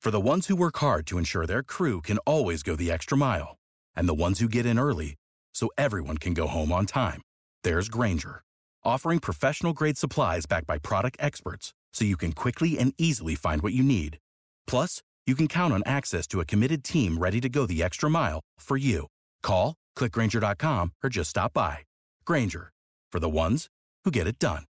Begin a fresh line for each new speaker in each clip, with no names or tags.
For the ones who work hard to ensure their crew can always go the extra mile, and the ones who get in early so everyone can go home on time, there's Grainger, offering professional-grade supplies backed by product experts so you can quickly and easily find what you need. Plus, you can count on access to a committed team ready to go the extra mile for you. Call, click Grainger.com, or just stop by. Grainger, for the ones who get it done.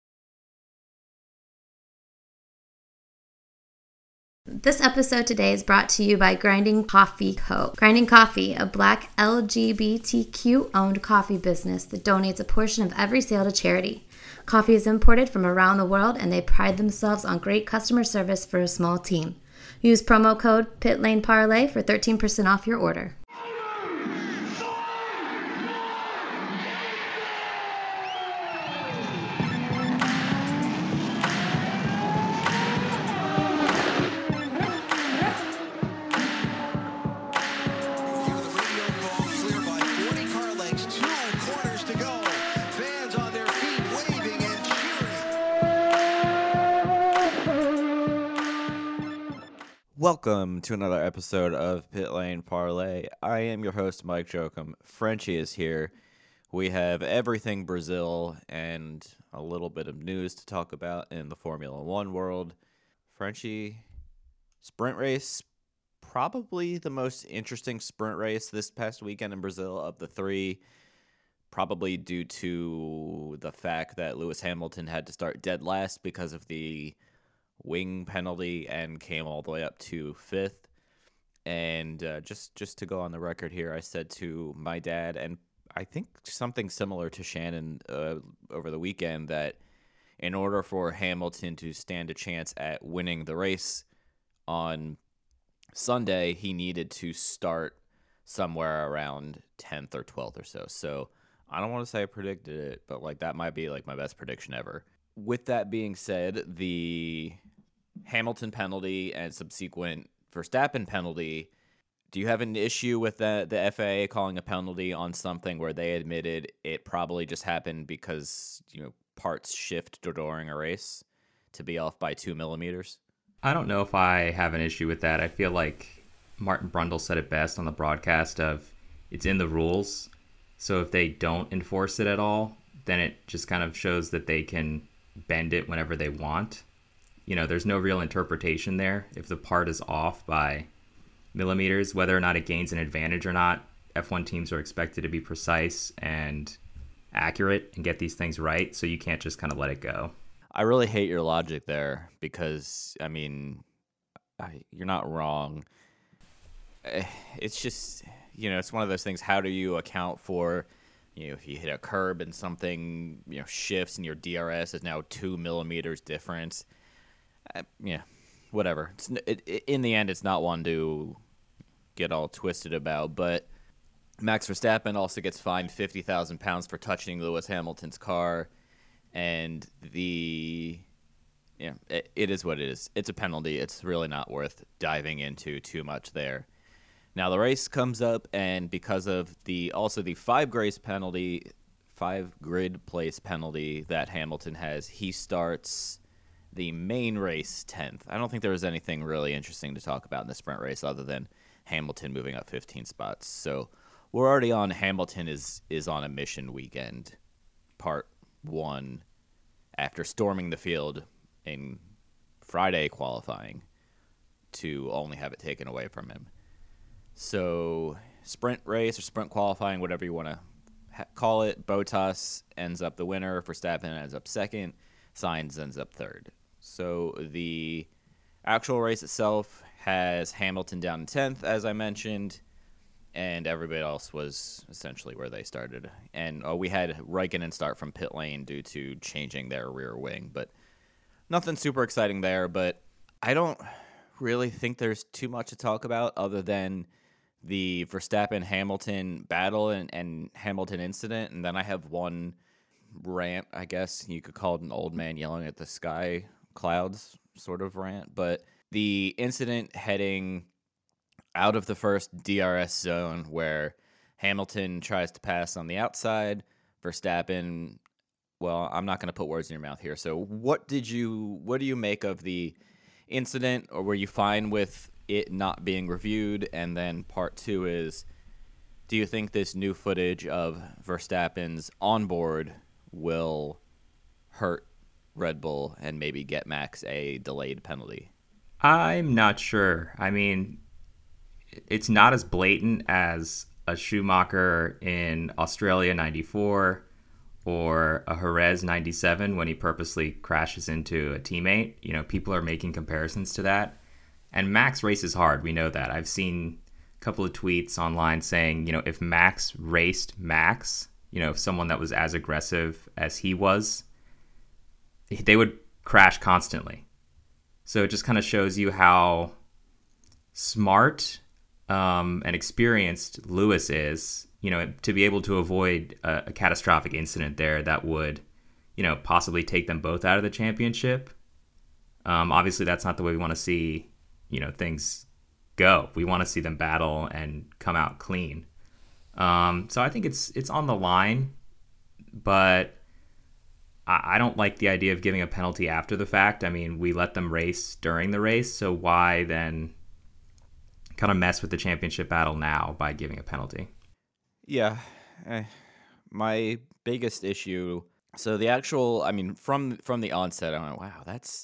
This episode today is brought to you by Grinding Coffee Co. Grinding Coffee, a Black LGBTQ-owned coffee business that donates a portion of every sale to charity. Coffee is imported from around the world, and they pride themselves on great customer service for a small team. Use promo code PITLANEPARLAY for 13% off your order.
Welcome to another episode of Pit Lane Parlay. I am your host, Mike Jokum. Frenchie is here. We have everything Brazil and a little bit of news to talk about in the Formula One world. Frenchie, sprint race, probably the most interesting sprint race this past weekend in Brazil of the three, probably due to the fact that Lewis Hamilton had to start dead last because of the wing penalty and came all the way up to fifth. And just to go on the record here, I said to my dad, and I think something similar to Shannon over the weekend, that in order for Hamilton to stand a chance at winning the race on Sunday, he needed to start somewhere around 10th or 12th or so. So I don't want to say I predicted it, but that might be my best prediction ever. With that being said, the Hamilton penalty and subsequent Verstappen penalty, do you have an issue with the FAA calling a penalty on something where they admitted it probably just happened because parts shift during a race to be off by 2 millimeters?
I don't know if I have an issue with that. I feel like Martin Brundle said it best on the broadcast of it's in the rules. So if they don't enforce it at all, then it just kind of shows that they can bend it whenever they want. There's no real interpretation there. If the part is off by millimeters, whether or not it gains an advantage or not, F1 teams are expected to be precise and accurate and get these things right. So you can't just kind of let it go.
I really hate your logic there because, you're not wrong. It's just, it's one of those things. How do you account for, if you hit a curb and something, shifts and your DRS is now 2 millimeters difference? Whatever. In the end, it's not one to get all twisted about. But Max Verstappen also gets fined £50,000 for touching Lewis Hamilton's car, and it is what it is. It's a penalty. It's really not worth diving into too much there. Now the race comes up, and because of the 5 grid place penalty that Hamilton has, he starts the main race 10th. I don't think there was anything really interesting to talk about in the sprint race other than Hamilton moving up 15 spots. So we're already on Hamilton is on a mission weekend, part 1, after storming the field in Friday qualifying to only have it taken away from him. So sprint race or sprint qualifying, whatever you want to call it, Bottas ends up the winner, Verstappen ends up second, Sainz ends up third. So the actual race itself has Hamilton down in 10th, as I mentioned, and everybody else was essentially where they started. And we had Raikkonen start from pit lane due to changing their rear wing, but nothing super exciting there. But I don't really think there's too much to talk about other than the Verstappen-Hamilton battle and Hamilton incident. And then I have one rant, I guess you could call it an old man yelling at the sky clouds sort of rant. But the incident heading out of the first DRS zone where Hamilton tries to pass on the outside, Verstappen, well, I'm not going to put words in your mouth here. So what do you make of the incident, or were you fine with it not being reviewed? And then part two is, do you think this new footage of Verstappen's onboard will hurt Red Bull and maybe get Max a delayed penalty?
I'm not sure. I mean, it's not as blatant as a Schumacher in Australia 94 or a Jerez 97 when he purposely crashes into a teammate. You know, people are making comparisons to that. And Max races hard. We know that. I've seen a couple of tweets online saying, you know, if Max raced Max, you know, someone that was as aggressive as he was, they would crash constantly. So it just kind of shows you how smart and experienced Lewis is, you know, to be able to avoid a catastrophic incident there that would, you know, possibly take them both out of the championship. Obviously, that's not the way we want to see, you know, things go. We want to see them battle and come out clean. So I think it's on the line, but I don't like the idea of giving a penalty after the fact. I mean, we let them race during the race, so why then kind of mess with the championship battle now by giving a penalty?
Yeah. My biggest issue, so the actual, I mean, from the onset, I went, wow, it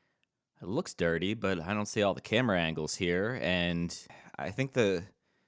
looks dirty, but I don't see all the camera angles here. And I think the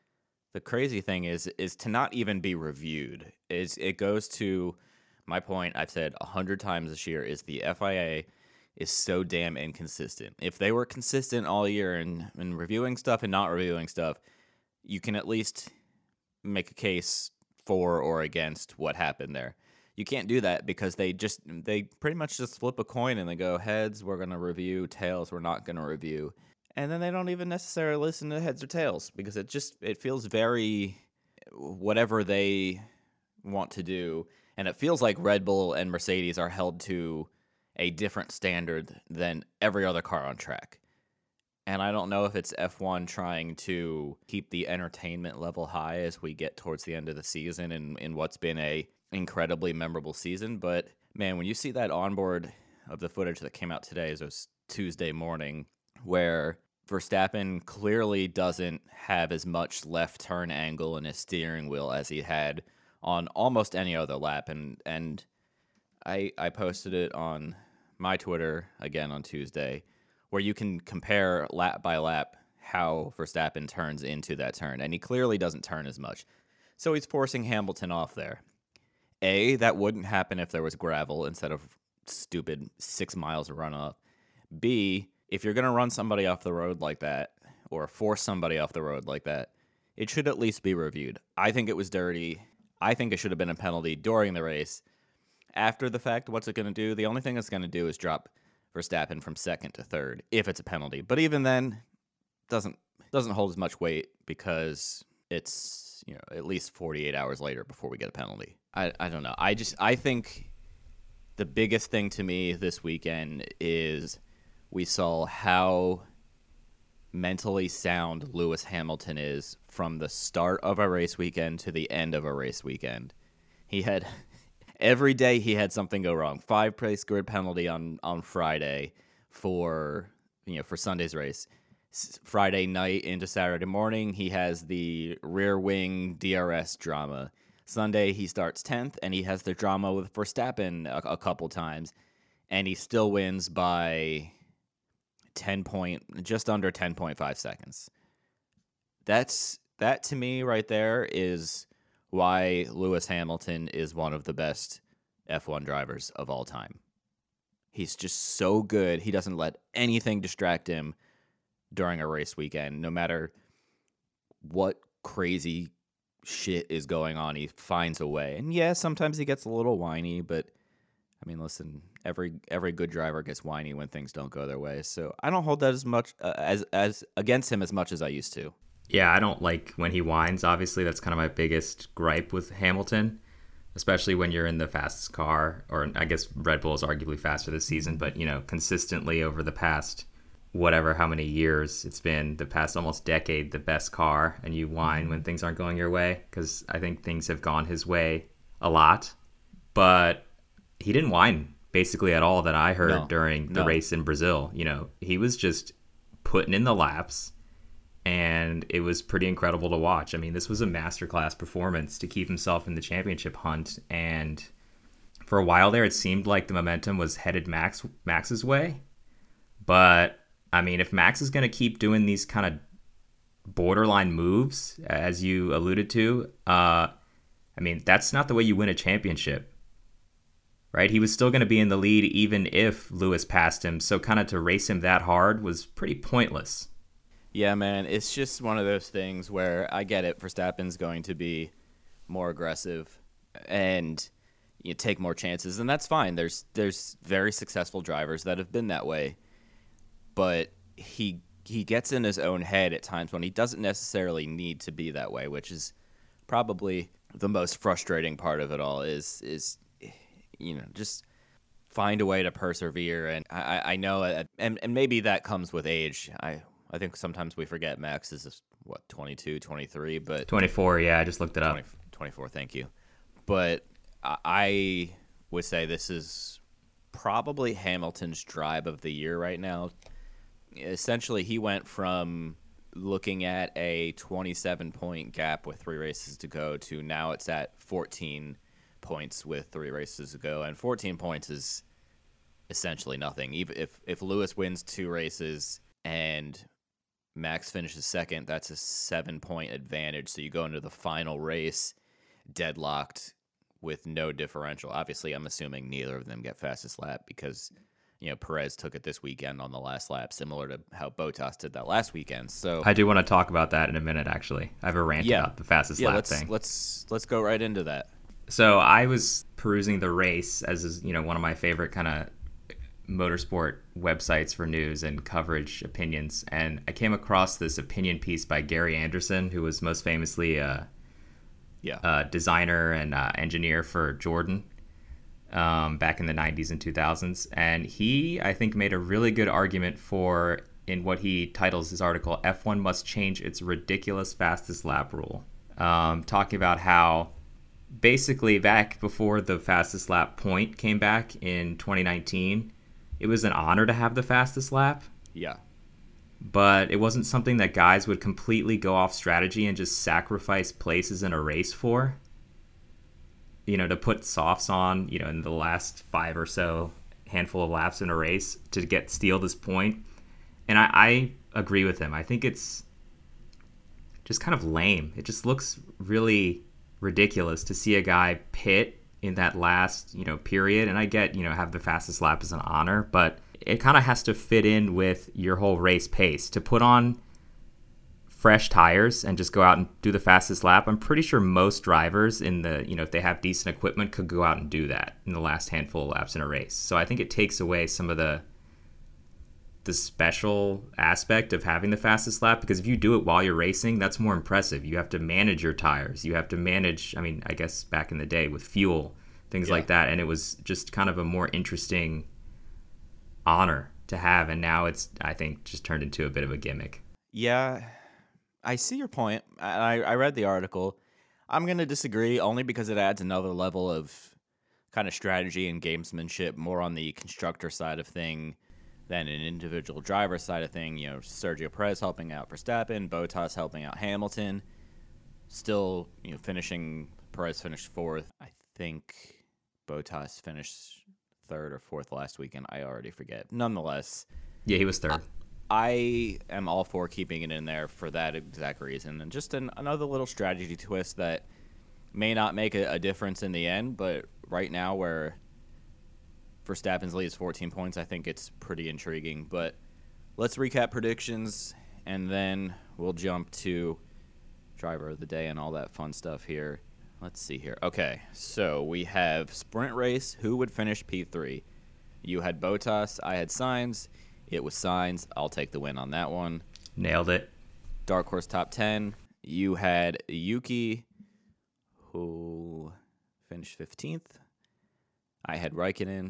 crazy thing is to not even be reviewed. It goes to my point I've said 100 times this year, is the FIA is so damn inconsistent. If they were consistent all year in reviewing stuff and not reviewing stuff, you can at least make a case for or against what happened there. You can't do that because they pretty much just flip a coin and they go, heads, we're going to review, tails, we're not going to review. And then they don't even necessarily listen to heads or tails because it feels very whatever they want to do. And it feels like Red Bull and Mercedes are held to a different standard than every other car on track. And I don't know if it's F1 trying to keep the entertainment level high as we get towards the end of the season and in what's been a incredibly memorable season. But man, when you see that onboard of the footage that came out today, it was Tuesday morning, where Verstappen clearly doesn't have as much left turn angle in his steering wheel as he had on almost any other lap. And I posted it on my Twitter again on Tuesday, where you can compare lap by lap how Verstappen turns into that turn. And he clearly doesn't turn as much. So he's forcing Hamilton off there. A, that wouldn't happen if there was gravel instead of stupid 6 miles of runoff. B, if you're going to run somebody off the road like that, or force somebody off the road like that, it should at least be reviewed. I think it was dirty. I think it should have been a penalty during the race. After the fact, what's it going to do? The only thing it's going to do is drop Verstappen from second to third, if it's a penalty. But even then, doesn't hold as much weight because it's, you know, at least 48 hours later before we get a penalty. I don't know. I think the biggest thing to me this weekend is we saw how mentally sound Lewis Hamilton is from the start of a race weekend to the end of a race weekend. He had every day he had something go wrong. 5-place grid penalty on Friday for Sunday's race. Friday night into Saturday morning, he has the rear wing DRS drama. Sunday, he starts 10th, and he has the drama with Verstappen a couple times, and he still wins by just under 10.5 seconds. That to me right there is why Lewis Hamilton is one of the best F1 drivers of all time. He's just so good. He doesn't let anything distract him during a race weekend. No matter what crazy shit is going on, he finds a way. And yeah, sometimes he gets a little whiny, but I mean, listen, every good driver gets whiny when things don't go their way. So I don't hold that as much as against him as much as I used to.
Yeah, I don't like when he whines. Obviously, that's kind of my biggest gripe with Hamilton, especially when you're in the fastest car, or I guess Red Bull is arguably faster this season, but, you know, consistently over the past whatever, how many years it's been, the past almost decade, the best car, and you whine when things aren't going your way, because I think things have gone his way a lot. But he didn't whine basically at all that I heard during the
No.
race in Brazil. You know, he was just putting in the laps, and it was pretty incredible to watch. I mean, this was a masterclass performance to keep himself in the championship hunt, and for a while there, it seemed like the momentum was headed Max's way. But, I mean, if Max is going to keep doing these kind of borderline moves, as you alluded to, I mean, that's not the way you win a championship, right? He was still going to be in the lead even if Lewis passed him, so kind of to race him that hard was pretty pointless.
Yeah, man, it's just one of those things where I get it. Verstappen's going to be more aggressive and you take more chances, and that's fine. There's very successful drivers that have been that way, but he gets in his own head at times when he doesn't necessarily need to be that way, which is probably the most frustrating part of it all. Is you know, just find a way to persevere, and I know, and maybe that comes with age. I think sometimes we forget Max is, 22, 23, but
24, yeah, I just looked it up.
24, thank you. But I would say this is probably Hamilton's drive of the year right now. Essentially, he went from looking at a 27-point gap with 3 races to go to now it's at 14 points with 3 races to go, and 14 points is essentially nothing. Even if Lewis wins 2 races and Max finishes second, that's a 7-point advantage. So you go into the final race deadlocked with no differential. Obviously, I'm assuming neither of them get fastest lap because, you know, Perez took it this weekend on the last lap, similar to how Bottas did that last weekend. So
I do want to talk about that in a minute, actually. I have a rant about the fastest lap thing.
Let's go right into that.
So I was perusing the race, as is, you know, one of my favorite kind of motorsport websites for news and coverage opinions, and I came across this opinion piece by Gary Anderson, who was most famously a designer and engineer for Jordan back in the 90s and 2000s, and he, I think, made a really good argument for, in what he titles his article, F1 must change its ridiculous fastest lap rule, talking about how basically back before the fastest lap point came back in 2019, it was an honor to have the fastest lap.
Yeah.
But it wasn't something that guys would completely go off strategy and just sacrifice places in a race for. You know, to put softs on, you know, in the last 5 or so handful of laps in a race to steal this point. And I agree with him. I think it's just kind of lame. It just looks really ridiculous to see a guy pit in that last, you know, period. And I get, you know, have the fastest lap as an honor, but it kind of has to fit in with your whole race pace. To put on fresh tires and just go out and do the fastest lap, I'm pretty sure most drivers in the, you know, if they have decent equipment, could go out and do that in the last handful of laps in a race. So I think it takes away some of the special aspect of having the fastest lap, because if you do it while you're racing, that's more impressive. You have to manage your tires. You have to manage, I mean, I guess back in the day with fuel, things like that. And it was just kind of a more interesting honor to have. And now it's, I think, just turned into a bit of a gimmick.
Yeah, I see your point. I read the article. I'm going to disagree only because it adds another level of kind of strategy and gamesmanship, more on the constructor side of thing than an individual driver side of thing. You know, Sergio Perez helping out Verstappen, Bottas helping out Hamilton. Still, you know, Perez finished 4th. I think Bottas finished 3rd or 4th last weekend. I already forget. Nonetheless.
Yeah, he was 3rd.
I am all for keeping it in there for that exact reason. And just another little strategy twist that may not make a difference in the end, but right now where Verstappen's lead is 14 points, I think it's pretty intriguing. But let's recap predictions, and then we'll jump to driver of the day and all that fun stuff here. Let's see here. Okay, so we have sprint race. Who would finish P3? You had Bottas. I had Sainz. It was Sainz. I'll take the win on that one.
Nailed it.
Dark Horse top 10. You had Yuki, who finished 15th. I had Raikkonen.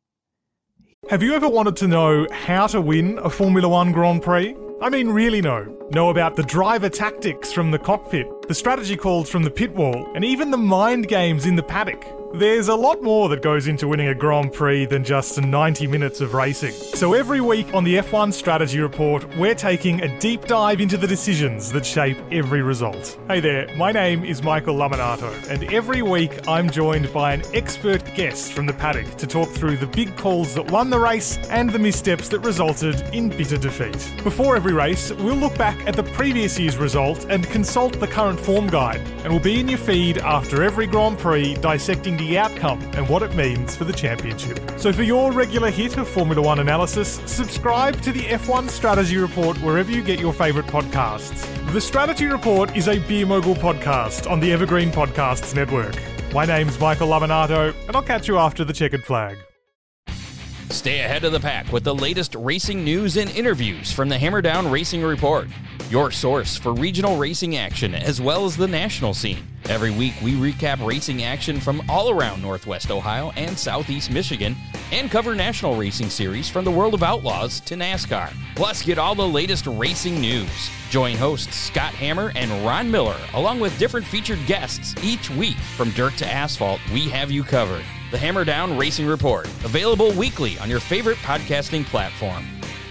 Have you ever wanted to know how to win a Formula One Grand Prix? I mean, really know about the driver tactics from the cockpit, the strategy calls from the pit wall, and even the mind games in the paddock? There's a lot more that goes into winning a Grand Prix than just 90 minutes of racing. So every week on the F1 Strategy Report, we're taking a deep dive into the decisions that shape every result. Hey there, my name is Michael Laminato, and every week I'm joined by an expert guest from the paddock to talk through the big calls that won the race and the missteps that resulted in bitter defeat. Before every race, we'll look back at the previous year's result and consult the current form guide, and we'll be in your feed after every Grand Prix dissecting the outcome and what it means for the championship. So for your regular hit of Formula One analysis, subscribe to the F1 Strategy Report wherever you get your favourite podcasts. The Strategy Report is a Beer Mogul podcast on the Evergreen Podcasts Network. My name's Michael Laminato, and I'll catch you after the checkered flag.
Stay ahead of the pack with the latest racing news and interviews from the Hammerdown Racing Report, your source for regional racing action as well as the national scene. Every week, we recap racing action from all around Northwest Ohio and Southeast Michigan and cover national racing series from the World of Outlaws to NASCAR. Plus, get all the latest racing news. Join hosts Scott Hammer and Ron Miller, along with different featured guests each week. From dirt to asphalt, we have you covered. The Hammerdown Racing Report, available weekly on your favorite podcasting platform.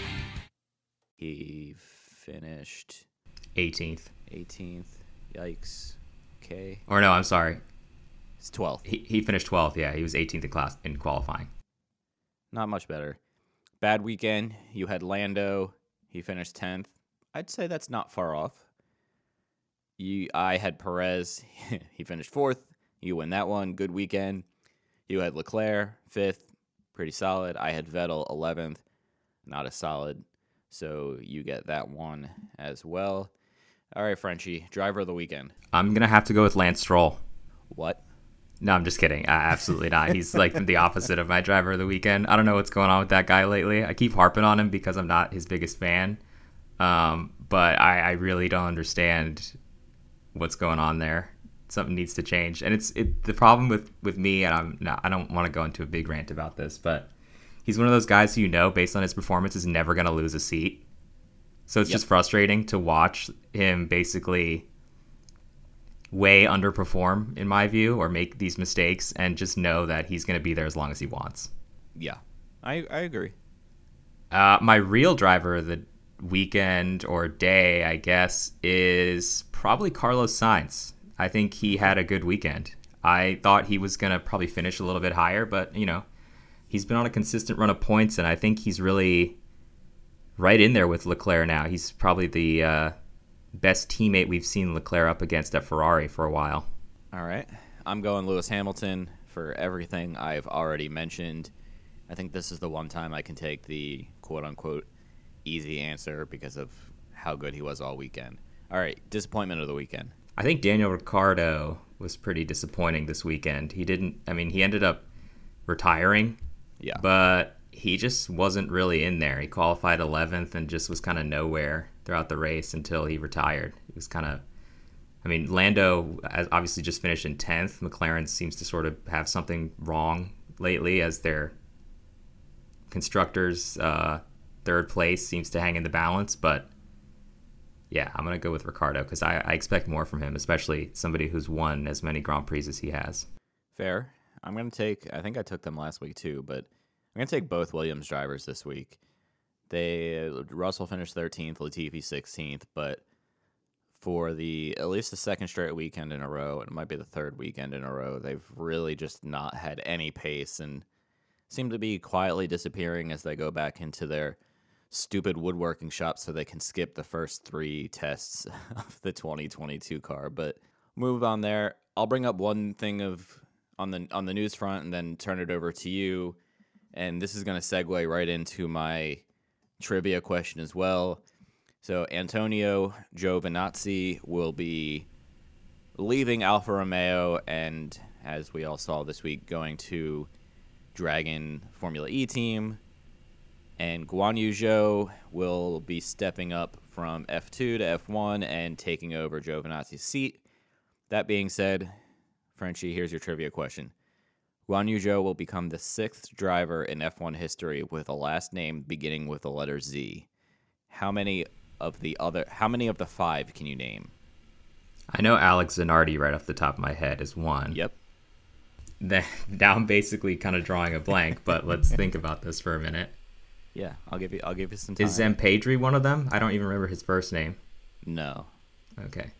He finished
18th.
18th. Yikes. Okay.
Or no, I'm sorry.
It's 12th.
He finished 12th. Yeah, he was 18th in qualifying.
Not much better. Bad weekend. You had Lando. He finished 10th. I'd say that's not far off. I had Perez. He finished 4th. You win that one. Good weekend. You had Leclerc, 5th. Pretty solid. I had Vettel, 11th. Not as solid. So you get that one as well. All right, Frenchie. Driver of the weekend.
I'm going to have to go with Lance Stroll.
What?
No, I'm just kidding. Absolutely not. He's like the opposite of my driver of the weekend. I don't know what's going on with that guy lately. I keep harping on him because I'm not his biggest fan. But I really don't understand what's going on there. Something needs to change. And the problem with me, and I don't want to go into a big rant about this, but he's one of those guys who, based on his performance, is never going to lose a seat. So it's just frustrating to watch him basically way underperform, in my view, or make these mistakes and just know that he's going to be there as long as he wants.
Yeah, I agree.
My real driver of the weekend or day, I guess, is probably Carlos Sainz. I think he had a good weekend. I thought he was going to probably finish a little bit higher, but, he's been on a consistent run of points, and I think he's really right in there with Leclerc now. He's probably the best teammate we've seen Leclerc up against at Ferrari for a while.
All right. I'm going Lewis Hamilton for everything I've already mentioned. I think this is the one time I can take the quote-unquote easy answer because of how good he was all weekend. All right, disappointment of the weekend.
I think Daniel Ricciardo was pretty disappointing this weekend. He ended up retiring, but he just wasn't really in there. He qualified 11th and just was kind of nowhere throughout the race until he retired. It was kind of, Lando obviously just finished in 10th. McLaren seems to sort of have something wrong lately as their constructors' third place seems to hang in the balance, but yeah, I'm going to go with Ricciardo because I expect more from him, especially somebody who's won as many Grand Prix as he has.
Fair. I'm going to take, I think I took them last week too, but I'm going to take both Williams drivers this week. Russell finished 13th, Latifi 16th, but for at least the second straight weekend in a row, and it might be the third weekend in a row, they've really just not had any pace and seem to be quietly disappearing as they go back into their stupid woodworking shop so they can skip the first 3 tests of the 2022 car. But move on there. I'll bring up one thing on the news front and then turn it over to you. And this is going to segue right into my trivia question as well. So Antonio Giovinazzi will be leaving Alfa Romeo and, as we all saw this week, going to Dragon Formula E team. And Guan Yu Zhou will be stepping up from F2 to F1 and taking over Giovinazzi's seat. That being said, Frenchie, here's your trivia question. Guan Yu Zhou will become the 6th driver in F1 history with a last name beginning with the letter Z. How many of the 5 can you name?
I know Alex Zanardi right off the top of my head is one.
Yep.
Now I'm basically kind of drawing a blank, but let's think about this for a minute.
Yeah, I'll give you some time.
Is Zampedri one of them? I don't even remember his first name.
No.
Okay.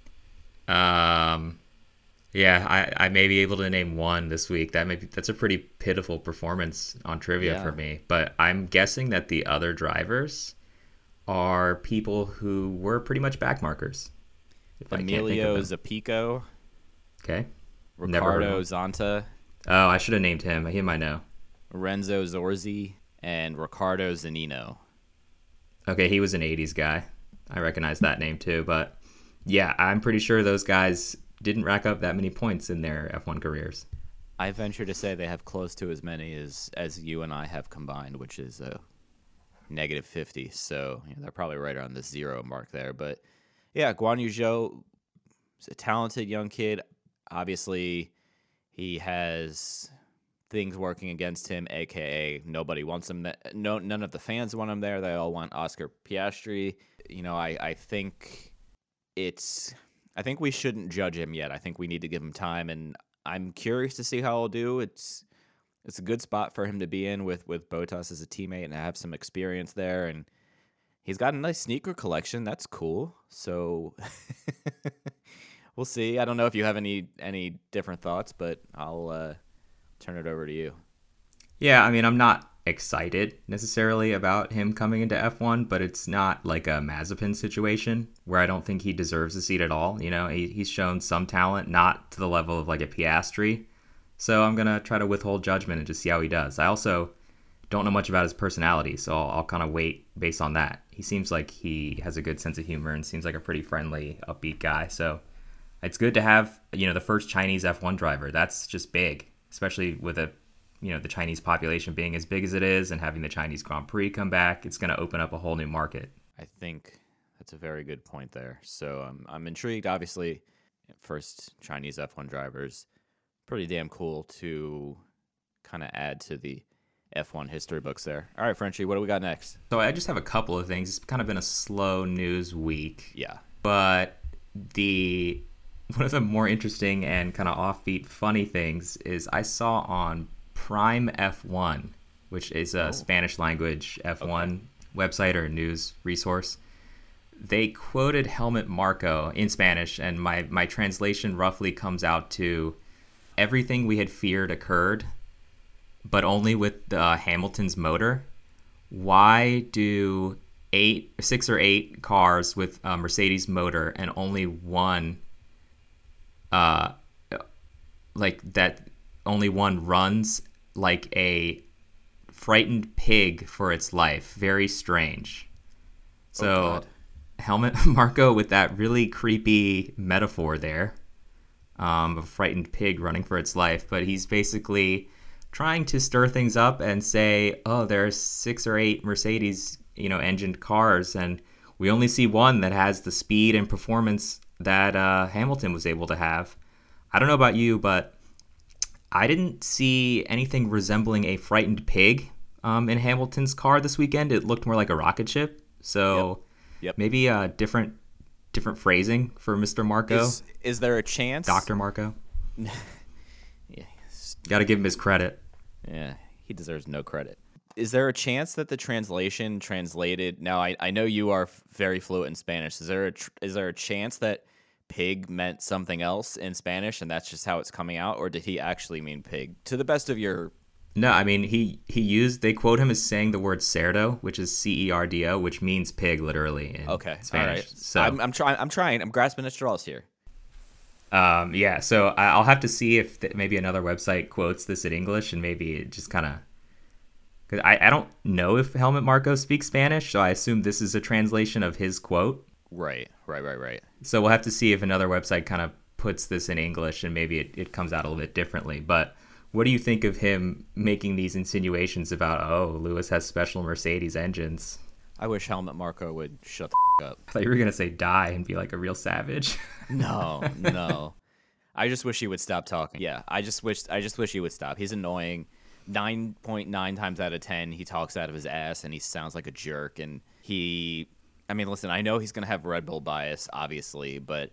Yeah, I may be able to name one this week. That's a pretty pitiful performance on trivia for me. But I'm guessing that the other drivers are people who were pretty much backmarkers.
Emilio Zapico.
Okay.
Ricardo Zonta.
Oh, I should have named him. He might know.
Renzo Zorzi and Ricardo Zanino.
Okay, he was an 80s guy. I recognize that name too. But yeah, I'm pretty sure those guys didn't rack up that many points in their F1 careers.
I venture to say they have close to as many as you and I have combined, which is negative 50. So they're probably right around the 0 mark there. But yeah, Guan Yu Zhou is a talented young kid. Obviously, he has things working against him, aka nobody wants him. None of the fans want him there. They all want Oscar Piastri. I think we shouldn't judge him yet. I think we need to give him time, and I'm curious to see how he'll do. It's a good spot for him to be in with Bottas as a teammate and have some experience there. And he's got a nice sneaker collection. That's cool. So we'll see. I don't know if you have any different thoughts, but I'll turn it over to you.
Yeah, I mean, I'm not excited necessarily about him coming into F1, but it's not like a Mazepin situation where I don't think he deserves a seat at all. He's shown some talent, not to the level of like a Piastri. So I'm going to try to withhold judgment and just see how he does. I also don't know much about his personality, so I'll kind of wait based on that. He seems like he has a good sense of humor and seems like a pretty friendly, upbeat guy. So it's good to have, the first Chinese F1 driver. That's just big, especially with the Chinese population being as big as it is and having the Chinese Grand Prix come back. It's going to open up a whole new market.
I think that's a very good point there. So I'm intrigued. Obviously, first Chinese F1 drivers, pretty damn cool to kind of add to the F1 history books there. All right, Frenchie, what do we got next?
So I just have a couple of things. It's kind of been a slow news week.
Yeah.
But one of the more interesting and kind of offbeat funny things is I saw on Prime F1, which is a Spanish language F1 website or news resource. They quoted Helmut Marko in Spanish, and my translation roughly comes out to everything we had feared occurred, but only with Hamilton's motor. Why do 6 or 8 cars with a Mercedes motor and only one only one runs like a frightened pig for its life? Very strange. So Helmut Marko with that really creepy metaphor there, a frightened pig running for its life, but he's basically trying to stir things up and say, there's 6 or 8 Mercedes, engined cars, and we only see one that has the speed and performance that Hamilton was able to have. I don't know about you, but I didn't see anything resembling a frightened pig in Hamilton's car this weekend. It looked more like a rocket ship. So
Yep.
maybe a different phrasing for Mr. Marko.
Is there a chance?
Dr. Marko.
Yeah.
Got to give him his credit.
Yeah, he deserves no credit. Is there a chance that the translation translated? Now, I know you are very fluent in Spanish. Is there a chance that pig meant something else in Spanish, and that's just how it's coming out, or did he actually mean pig? To the best of your...
No, I mean, they quote him as saying the word cerdo, which is CERDO, which means pig literally in Spanish.
All right.
So
I'm trying. I'm grasping at straws here.
Yeah, so I'll have to see if maybe another website quotes this in English, and maybe it just kind of... Because I don't know if Helmut Marko speaks Spanish, so I assume this is a translation of his quote.
Right.
So we'll have to see if another website kind of puts this in English, and maybe it comes out a little bit differently. But what do you think of him making these insinuations about, Lewis has special Mercedes engines?
I wish Helmut Marko would shut the up.
I thought you were going to say die and be like a real savage.
No. I just wish he would stop talking. Yeah, I just wish he would stop. He's annoying. 9.9 times out of 10, he talks out of his ass, and he sounds like a jerk. And listen, I know he's going to have Red Bull bias, obviously, but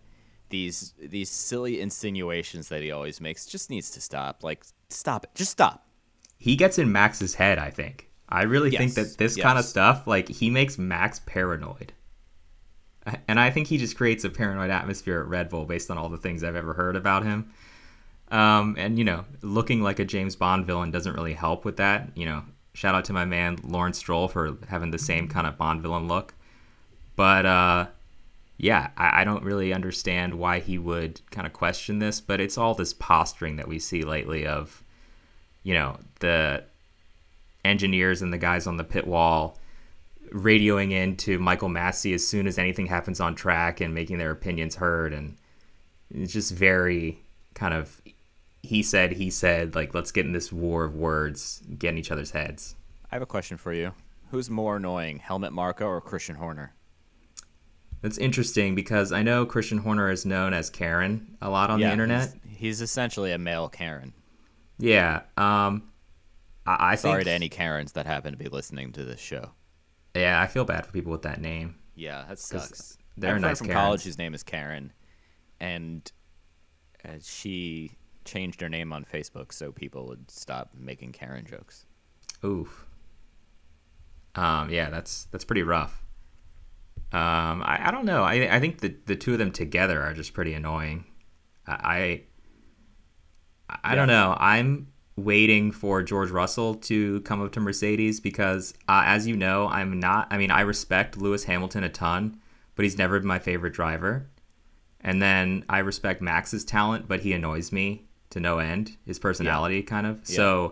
these silly insinuations that he always makes just needs to stop. Like, stop it. Just stop.
He gets in Max's head, I think. I really think that this kind of stuff, like, he makes Max paranoid. And I think he just creates a paranoid atmosphere at Red Bull based on all the things I've ever heard about him. And, you know, looking like a James Bond villain doesn't really help with that. You know, shout out to my man Lawrence Stroll for having the same kind of Bond villain look. But, yeah, I don't really understand why he would kind of question this, but it's all this posturing that we see lately of, you know, the engineers and the guys on the pit wall radioing in to Michael Massey as soon as anything happens on track and making their opinions heard. And it's just very kind of he said, like, let's get in this war of words, get in each other's heads.
I have a question for you. Who's more annoying, Helmut Marko or Christian Horner?
That's interesting because I know Christian Horner is known as Karen a lot on the internet.
He's essentially a male Karen.
Yeah. I
Sorry
think,
to any Karens that happen to be listening to this show.
Yeah, I feel bad for people with that name.
Yeah, that sucks.
They're
I have a friend
nice
from
Karens.
college whose name is Karen, and she changed her name on Facebook so people would stop making Karen jokes.
Oof. Yeah, that's pretty rough. I don't know. I think the two of them together are just pretty annoying. I don't know. I'm waiting for George Russell to come up to Mercedes because, as you know, I respect Lewis Hamilton a ton, but he's never been my favorite driver. And then I respect Max's talent, but he annoys me to no end, his personality kind of. Yeah. So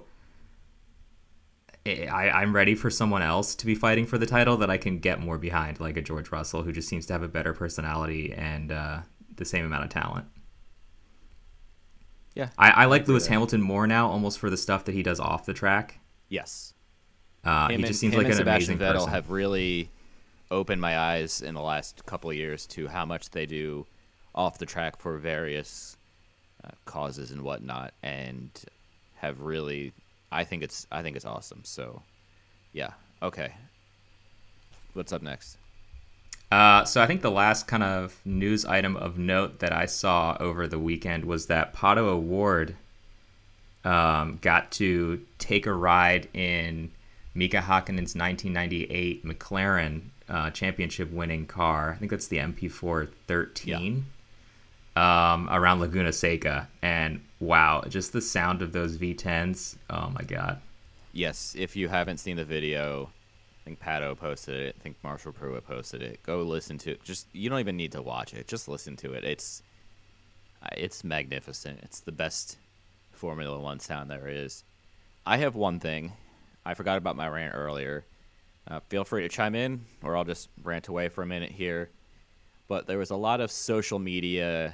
I'm ready for someone else to be fighting for the title that I can get more behind, like a George Russell, who just seems to have a better personality and the same amount of talent.
Yeah,
I like Lewis Hamilton more now, almost for the stuff that he does off the track.
Yes.
He just seems like an amazing person.
Vettel have really opened my eyes in the last couple of years to how much they do off the track for various causes and whatnot, and have really. I think it's awesome. So, yeah. Okay. What's up next?
So I think the last kind of news item of note that I saw over the weekend was that Pato O'Ward got to take a ride in Mika Häkkinen's 1998 McLaren championship-winning car. I think that's the MP4 13 around Laguna Seca. And wow, just the sound of those V10s. Oh, my God.
Yes, if you haven't seen the video, I think Pato posted it. I think Marshall Pruitt posted it. Go listen to it. You don't even need to watch it. Just listen to it. It's magnificent. It's the best Formula One sound there is. I have one thing. I forgot about my rant earlier. Feel free to chime in, or I'll just rant away for a minute here. But there was a lot of social media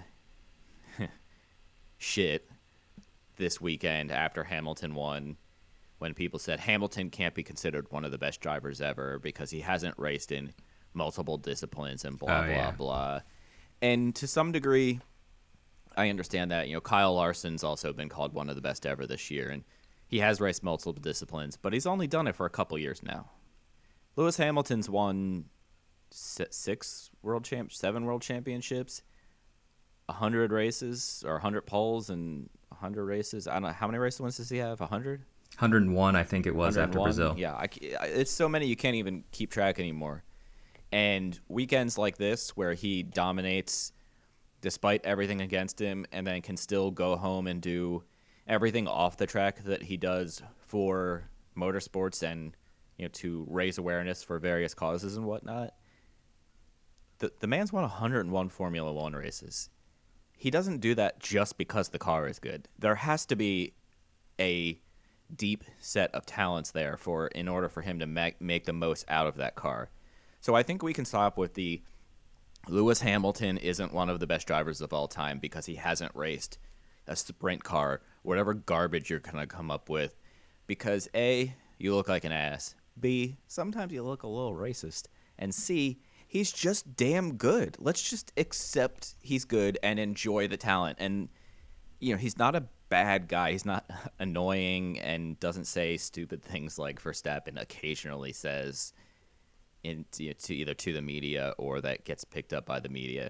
shit this weekend after Hamilton won, when people said Hamilton can't be considered one of the best drivers ever because he hasn't raced in multiple disciplines and blah, blah. And to some degree, I understand that. You know, Kyle Larson's also been called one of the best ever this year, and he has raced multiple disciplines, but he's only done it for a couple years now. Lewis Hamilton's won 7 world championships, 100 races, or 100 poles, and 100 races. I don't know. How many race wins does he have? 100?
101, I think it was, after Brazil.
Yeah, it's so many you can't even keep track anymore. And weekends like this where he dominates despite everything against him and then can still go home and do everything off the track that he does for motorsports and, you know, to raise awareness for various causes and whatnot. The man's won 101 Formula One races. He doesn't do that just because the car is good. There has to be a deep set of talents there in order for him to make the most out of that car. So I think we can stop with the Lewis Hamilton isn't one of the best drivers of all time because he hasn't raced a sprint car, whatever garbage you're going to come up with, because A, you look like an ass, B, sometimes you look a little racist, and C, he's just damn good. Let's just accept he's good and enjoy the talent. And, you know, he's not a bad guy. He's not annoying and doesn't say stupid things like Verstappen occasionally says to either to the media or that gets picked up by the media.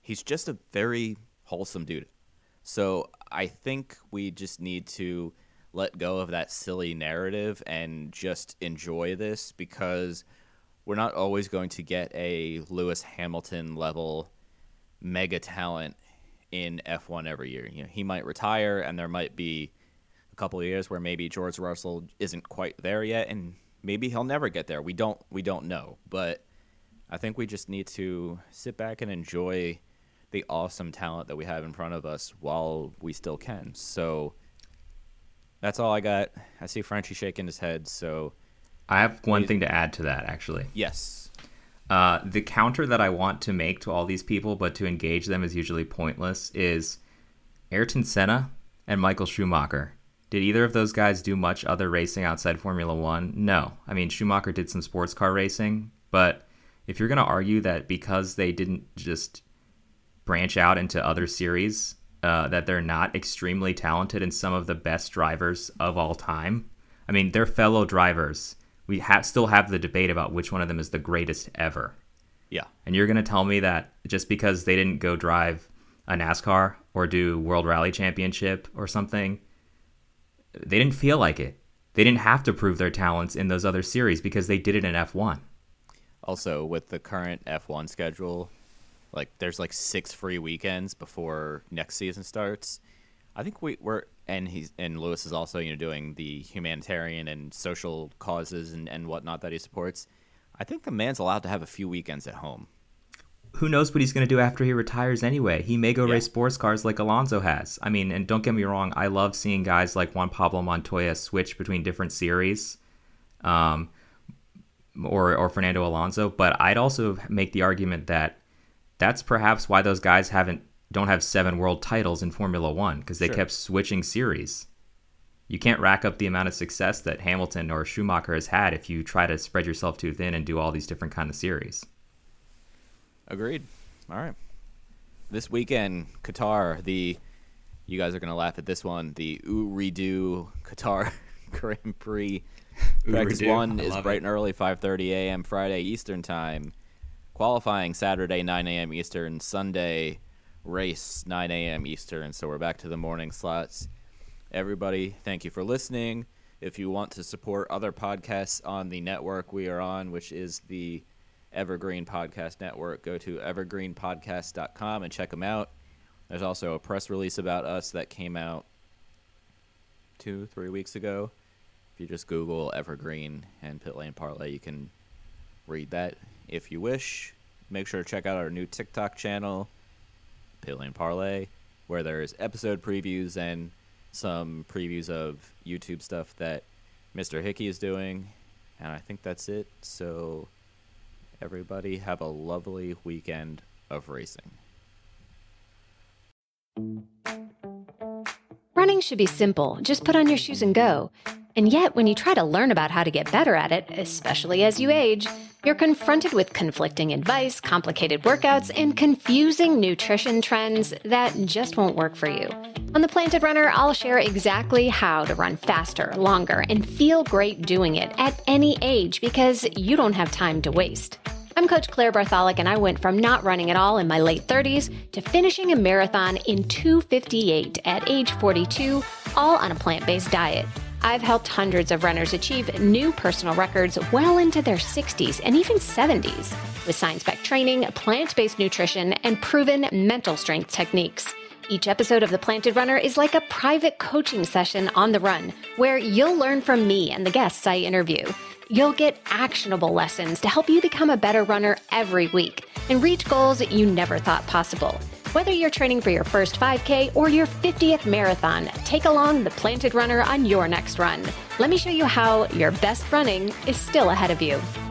he's just a very wholesome dude. So I think we just need to let go of that silly narrative and just enjoy this, because we're not always going to get a Lewis Hamilton level mega talent in F1 every year. You know, he might retire, and there might be a couple of years where maybe George Russell isn't quite there yet, and maybe he'll never get there. We don't know, but I think we just need to sit back and enjoy the awesome talent that we have in front of us while we still can. So that's all I got. I see Frenchie shaking his head, so
I have one thing to add to that, actually.
Yes.
The counter that I want to make to all these people, but to engage them is usually pointless, is Ayrton Senna and Michael Schumacher. Did either of those guys do much other racing outside Formula One? No. I mean, Schumacher did some sports car racing, but if you're going to argue that because they didn't just branch out into other series, that they're not extremely talented and some of the best drivers of all time, I mean, they're fellow drivers. We still have the debate about which one of them is the greatest ever.
Yeah.
And you're going to tell me that just because they didn't go drive a NASCAR or do World Rally Championship or something, they didn't feel like it. They didn't have to prove their talents in those other series because they did it in F1.
Also, with the current F1 schedule, like there's like 6 free weekends before next season starts. I think we're and Lewis is also, you know, doing the humanitarian and social causes and whatnot that he supports. I think the man's allowed to have a few weekends at home.
Who knows what he's going to do after he retires anyway? He may go race sports cars like Alonso has. I mean, and don't get me wrong, I love seeing guys like Juan Pablo Montoya switch between different series, or Fernando Alonso. But I'd also make the argument that that's perhaps why those guys don't have 7 world titles in Formula One, because they kept switching series. You can't rack up the amount of success that Hamilton or Schumacher has had if you try to spread yourself too thin and do all these different kind of series.
Agreed. All right. This weekend, Qatar, you guys are going to laugh at this one, the Ooredoo Qatar Grand Prix. Practice 1 is bright and early, 5:30 a.m. Friday Eastern Time. Qualifying Saturday, 9 a.m. Eastern. Sunday, race, 9 a.m. Eastern. So we're back to the morning slots. Everybody, thank you for listening. If you want to support other podcasts on the network we are on, which is the Evergreen Podcast Network, go to evergreenpodcast.com and check them out. There's also a press release about us that came out 2-3 weeks ago. If you just Google Evergreen and Pit Lane Parlay, you can read that if you wish. Make sure to check out our new TikTok channel, Pit Lane Parlay, where there's episode previews and some previews of YouTube stuff that Mr. Hickey is doing. And I think that's it. So everybody have a lovely weekend of racing.
Running should be simple. Just put on your shoes and go. And yet, when you try to learn about how to get better at it, especially as you age, you're confronted with conflicting advice, complicated workouts, and confusing nutrition trends that just won't work for you. On The Planted Runner, I'll share exactly how to run faster, longer, and feel great doing it at any age, because you don't have time to waste. I'm Coach Claire Bartholic, and I went from not running at all in my late 30s to finishing a marathon in 2:58 at age 42, all on a plant-based diet. I've helped hundreds of runners achieve new personal records well into their 60s and even 70s with science-backed training, plant-based nutrition, and proven mental strength techniques. Each episode of The Planted Runner is like a private coaching session on the run, where you'll learn from me and the guests I interview. You'll get actionable lessons to help you become a better runner every week and reach goals you never thought possible. Whether you're training for your first 5K or your 50th marathon, take along The Planted Runner on your next run. Let me show you how your best running is still ahead of you.